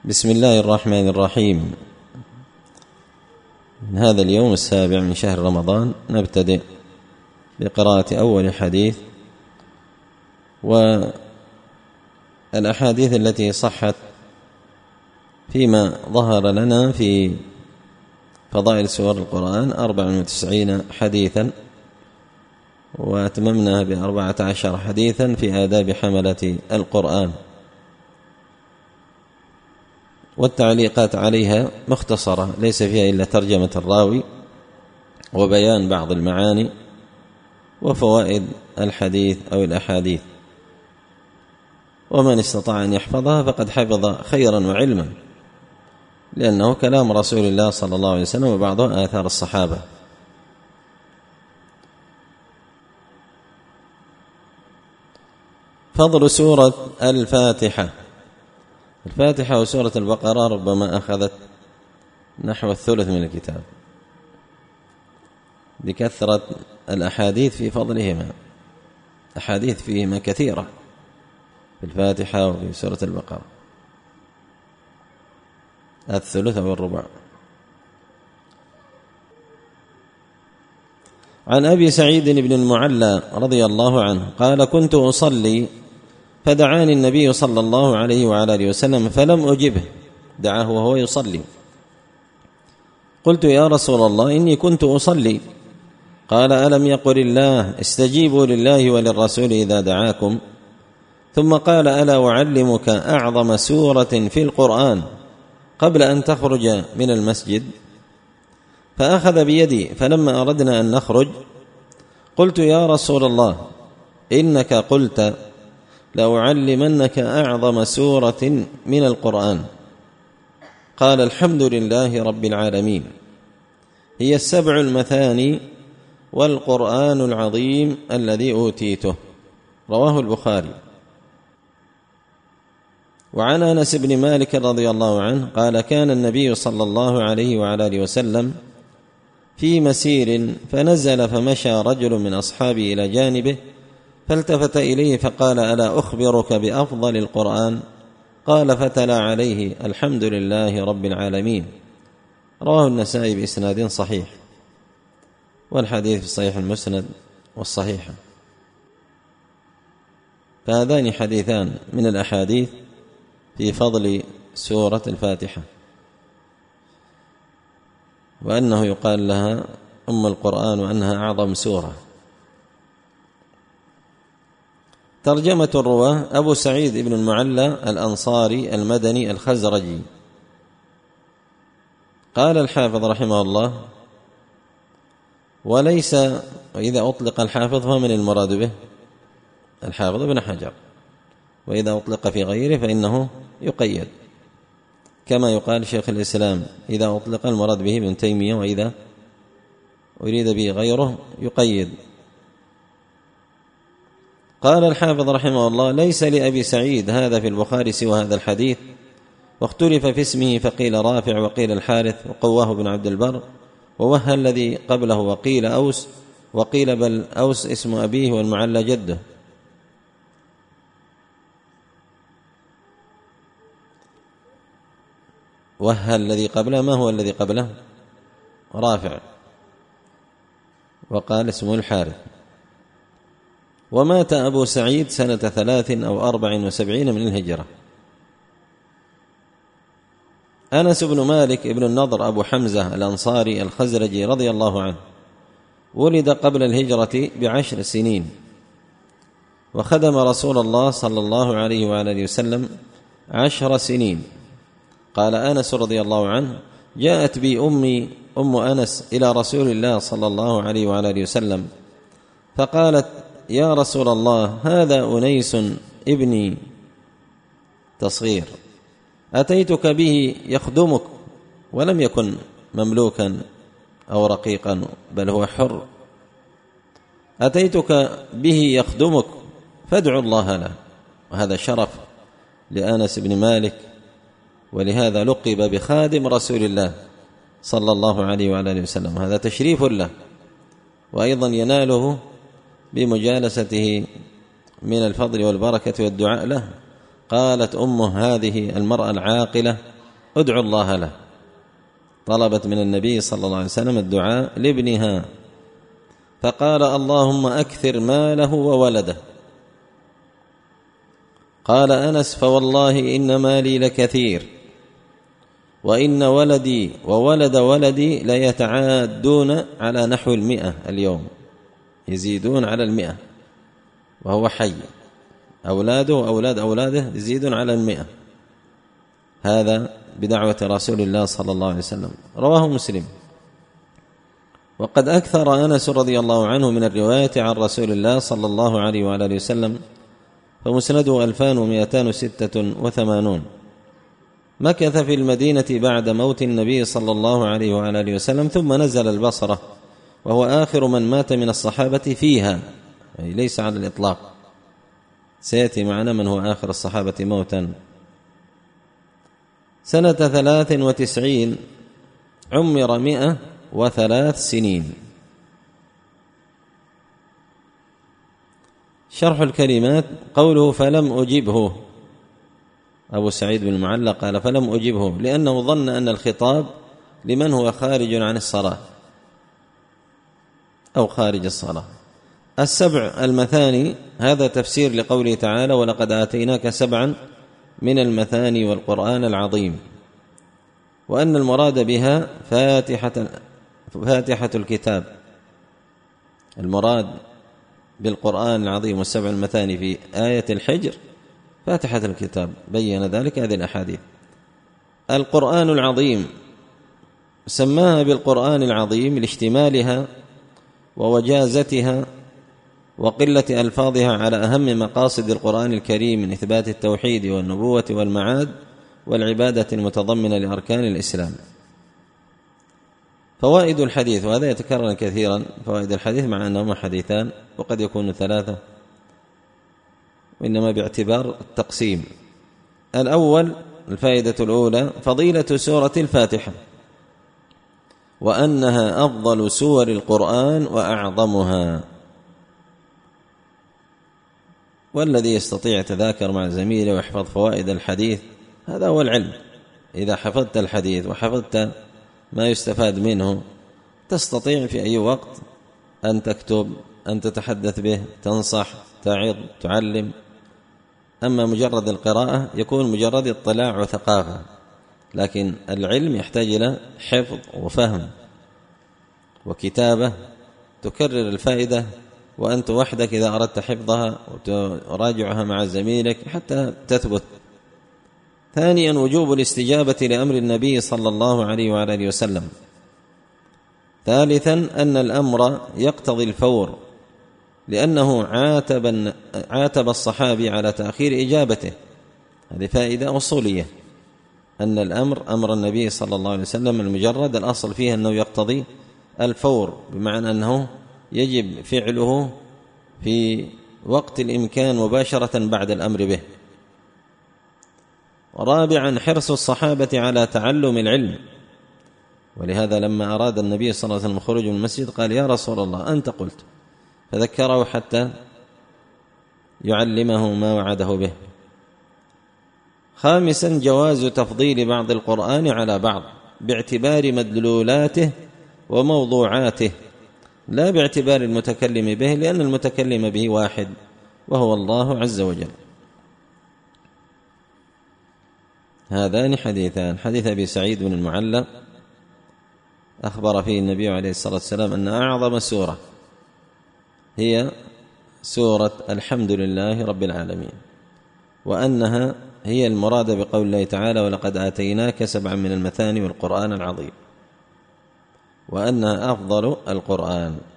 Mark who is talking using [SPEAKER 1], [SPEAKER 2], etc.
[SPEAKER 1] بسم الله الرحمن الرحيم. من هذا اليوم 7 من شهر رمضان نبتدئ بقراءة أول حديث، والأحاديث التي صحت فيما ظهر لنا في فضائل سور القرآن 94 حديثا، وأتممنا ب14 حديثا في آداب حملة القرآن، والتعليقات عليها مختصرة ليس فيها إلا ترجمة الراوي وبيان بعض المعاني وفوائد الحديث أو الأحاديث، ومن استطاع أن يحفظها فقد حفظ خيرا وعلما، لأنه كلام رسول الله صلى الله عليه وسلم وبعضه آثار الصحابة. فضل سورة الفاتحة. الفاتحة وسورة البقرة ربما أخذت نحو الثلث من الكتاب بكثرة الأحاديث في فضلهما، أحاديث فيهما كثيرة في الفاتحة وفي سورة البقرة، الثلث والربع. عن أبي سعيد بن المعلى رضي الله عنه قال: كنت أصلي فدعاني النبي صلى الله عليه وعلى آله وسلم فلم أجبه، دعاه وهو يصلي. قلت: يا رسول الله إني كنت أصلي. قال: ألم يقل الله استجيبوا لله وللرسول إذا دعاكم؟ ثم قال: ألا أعلمك أعظم سورة في القرآن قبل أن تخرج من المسجد؟ فأخذ بيدي، فلما أردنا أن نخرج قلت: يا رسول الله إنك قلت لأعلمنك أعظم سورة من القرآن. قال: الحمد لله رب العالمين، هي 7 المثاني والقرآن العظيم الذي أوتيته. رواه البخاري. وعن أنس بن مالك رضي الله عنه قال: كان النبي صلى الله عليه وعلى آله وسلم في مسير فنزل، فمشى رجل من أصحابه إلى جانبه فالتفت إليه فقال: ألا أخبرك بأفضل القرآن؟ قال: فتلا عليه الحمد لله رب العالمين. رواه النسائي بإسناد صحيح، والحديث في صحيح المسند والصحيح. فهذان حديثان من الأحاديث في فضل سورة الفاتحة، وأنه يقال لها أم القرآن وأنها أعظم سورة. ترجمة الرواه: أبو سعيد بن المعلى الأنصاري المدني الخزرجي. قال الحافظ رحمه الله: وليس، وإذا أطلق الحافظ فمن المراد به؟ الحافظ ابن حجر، وإذا أطلق في غيره فإنه يقيد، كما يقال شيخ الإسلام إذا أطلق المراد به ابن تيمية، وإذا أريد به غيره يقيد. قال الحافظ رحمه الله: ليس لأبي سعيد هذا في البخاري سوى هذا الحديث، واختلف في اسمه، فقيل رافع وقيل الحارث، وقواه ابن عبد البر، ووهى الذي قبله، وقيل أوس، وقيل بل أوس اسم أبيه والمعلى جده. وهى الذي قبله، ما هو الذي قبله؟ رافع، وقال اسمه الحارث. ومات أبو سعيد سنة 73 أو 74 من الهجرة. أنس بن مالك ابن النضر أبو حمزة الأنصاري الخزرجي رضي الله عنه ولد قبل الهجرة ب10 سنين، وخدم رسول الله صلى الله عليه وآله وسلم 10 سنين. قال أنس رضي الله عنه: جاءت بي أم أنس إلى رسول الله صلى الله عليه وآله وسلم فقالت: يا رسول الله، هذا أنيس ابني تصغير، أتيتك به يخدمك، ولم يكن مملوكا أو رقيقا بل هو حر، أتيتك به يخدمك فادعو الله له. وهذا شرف لأنس بن مالك، ولهذا لقب بخادم رسول الله صلى الله عليه وآله وسلم، هذا تشريف له، وأيضا يناله بمجالسته من الفضل والبركة والدعاء له. قالت أمه: هذه المرأة العاقلة ادعوا الله له. طلبت من النبي صلى الله عليه وسلم الدعاء لابنها، فقال اللهم أكثر ماله وولده. قال أنس فوالله إن مالي لكثير، وإن ولدي وولد ولدي ليتعادون على نحو 100 اليوم، يزيدون على 100 وهو حي، أولاده وأولاد أولاده يزيدون على 100. هذا بدعوة رسول الله صلى الله عليه وسلم. رواه مسلم. وقد أكثر أنس رضي الله عنه من الرواية عن رسول الله صلى الله عليه وآله وسلم، فمسنده 2286. مكث في المدينة بعد موت النبي صلى الله عليه وآله وسلم، ثم نزل البصرة، وهو آخر من مات من الصحابة فيها، أي ليس على الإطلاق، سيأتي معنا من هو آخر الصحابة موتا. سنة 93 عمر 103 سنين. شرح الكلمات. قوله فلم أجبه، أبو سعيد بن المعلى قال فلم أجبه لأنه ظن أن الخطاب لمن هو خارج عن الصلاة أو خارج الصلاة. 7 المثاني، هذا تفسير لقوله تعالى ولقد آتيناك 7 من المثاني والقرآن العظيم، وأن المراد بها فاتحة الكتاب. المراد بالقرآن العظيم و7 المثاني في آية الحجر فاتحة الكتاب، بين ذلك هذه الأحاديث. القرآن العظيم سماها بالقرآن العظيم لاشتمالها ووجازتها وقلة ألفاظها على أهم مقاصد القرآن الكريم من إثبات التوحيد والنبوة والمعاد والعبادة المتضمنة لأركان الإسلام. فوائد الحديث، وهذا يتكرر كثيرا، فوائد الحديث مع أنهما حديثان وقد يكون 3، وإنما باعتبار التقسيم. الأول، الفائدة الأولى، فضيلة سورة الفاتحة، وأنها أفضل سور القرآن وأعظمها. والذي يستطيع يتذاكر مع زميله ويحفظ فوائد الحديث، هذا هو العلم. إذا حفظت الحديث وحفظت ما يستفاد منه، تستطيع في أي وقت أن تكتب، أن تتحدث به، تنصح، تعظ، تعلم. أما مجرد القراءة يكون مجرد اطلاع وثقافة، لكن العلم يحتاج إلى حفظ وفهم وكتابة، تكرر الفائدة وأنت وحدك إذا أردت حفظها، وتراجعها مع زميلك حتى تثبت. ثانيا، وجوب الاستجابة لأمر النبي صلى الله عليه وآله وسلم. ثالثا، أن الأمر يقتضي الفور، لأنه عاتب الصحابي على تأخير إجابته. هذه فائدة أصولية، أن الأمر أمر النبي صلى الله عليه وسلم المجرد الأصل فيه أنه يقتضي الفور، بمعنى أنه يجب فعله في وقت الإمكان مباشرة بعد الأمر به. رابعا، حرص الصحابة على تعلم العلم، ولهذا لما أراد النبي صلى الله عليه وسلم الخروج من المسجد قال يا رسول الله أنت قلت، فذكره حتى يعلمه ما وعده به. خامسا، جواز تفضيل بعض القرآن على بعض باعتبار مدلولاته وموضوعاته، لا باعتبار المتكلم به، لأن المتكلم به واحد وهو الله عز وجل. هذان حديثان. حديث أبي سعيد بن المعلى أخبر فيه النبي عليه الصلاة والسلام أن أعظم سورة هي سورة الحمد لله رب العالمين، وأنها هي المراد بقول الله تعالى ولقد آتيناك 7 من المثاني والقرآن العظيم، وأنها أفضل القرآن.